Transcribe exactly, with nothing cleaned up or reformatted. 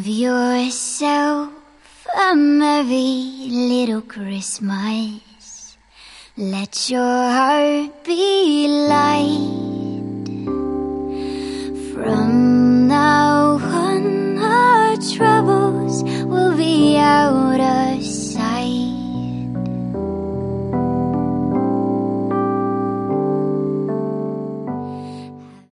yourself a merry little Christmas. Let your heart be light.